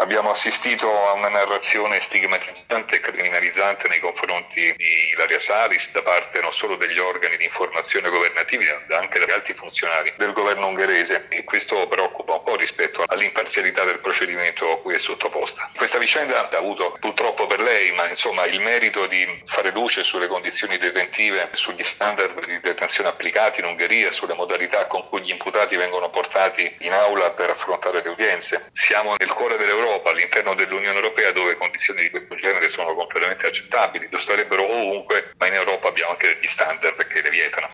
Abbiamo assistito a una narrazione stigmatizzante e criminalizzante nei confronti di Ilaria Salis da parte non solo degli organi di informazione governativi, ma anche degli alti funzionari del governo ungherese, e questo preoccupa un po' rispetto all'imparzialità del procedimento a cui è sottoposta. Questa vicenda ha avuto, purtroppo per lei, ma insomma il merito di fare luce sulle condizioni detentive, sugli standard di detenzione applicati in Ungheria, sulle modalità con cui gli imputati vengono portati in aula per affrontare le udienze. Siamo nel cuore dell'Europa, all'interno dell'Unione Europea, dove condizioni di questo genere sono completamente accettabili, lo sarebbero ovunque, ma in Europa abbiamo anche degli standard che le vietano.